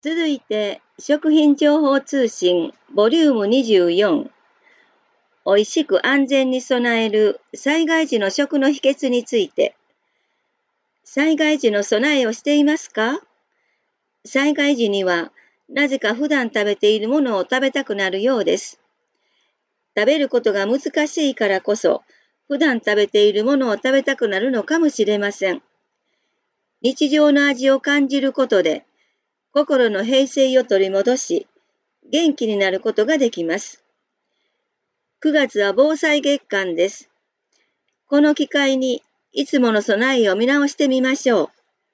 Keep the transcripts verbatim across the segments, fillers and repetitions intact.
続いて、食品情報通信ボリュームにじゅうよん、おいしく安全に備える災害時の食の秘訣について、災害時の備えをしていますか？災害時には、なぜか普段食べているものを食べたくなるようです。食べることが難しいからこそ、普段食べているものを食べたくなるのかもしれません。日常の味を感じることで、心の平静を取り戻し、元気になることができます。くがつは防災月間です。この機会に、いつもの備えを見直してみましょ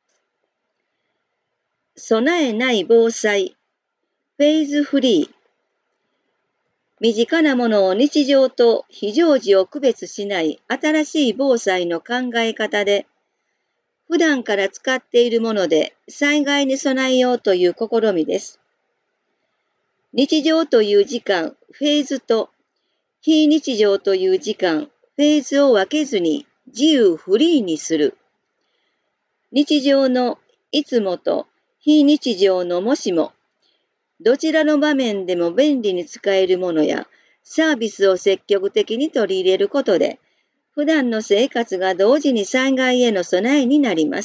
う。備えない防災、フェーズフリー。身近なものを日常と非常時を区別しない新しい防災の考え方で、普段から使っているもので災害に備えようという試みです。日常という時間、フェーズと非日常という時間、フェーズを分けずに自由フリーにする。日常のいつもと非日常のもしも、どちらの場面でも便利に使えるものやサービスを積極的に取り入れることで、普段の生活が同時に災害への備えになります。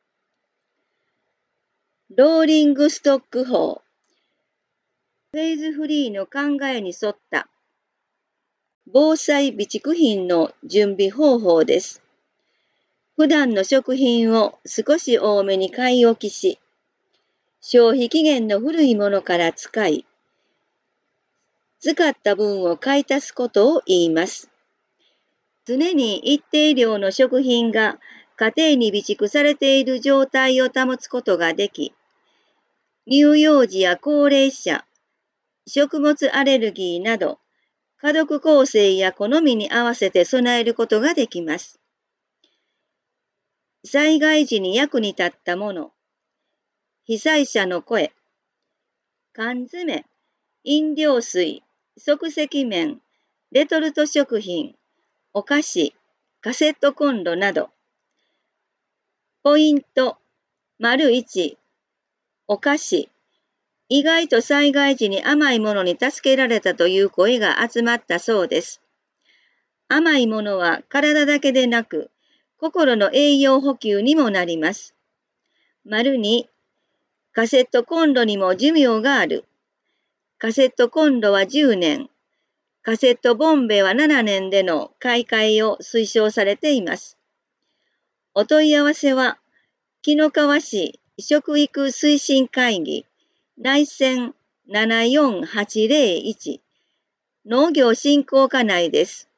ローリングストック法。フェーズフリーの考えに沿った防災備蓄品の準備方法です。普段の食品を少し多めに買い置きし、消費期限の古いものから使い、使った分を買い足すことを言います。常に一定量の食品が家庭に備蓄されている状態を保つことができ、乳幼児や高齢者、食物アレルギーなど、家族構成や好みに合わせて備えることができます。災害時に役に立ったもの、被災者の声、缶詰、飲料水、即席麺、レトルト食品、お菓子、カセットコンロなど。ポイント、丸いち、お菓子。意外と災害時に甘いものに助けられたという声が集まったそうです。甘いものは体だけでなく、心の栄養補給にもなります。丸に、カセットコンロにも寿命がある。カセットコンロはじゅうねん、カセットボンベはななねんでの買い替えを推奨されています。お問い合わせは、紀の川市食育推進会議内線ななよんはちぜろいち農業振興課内です。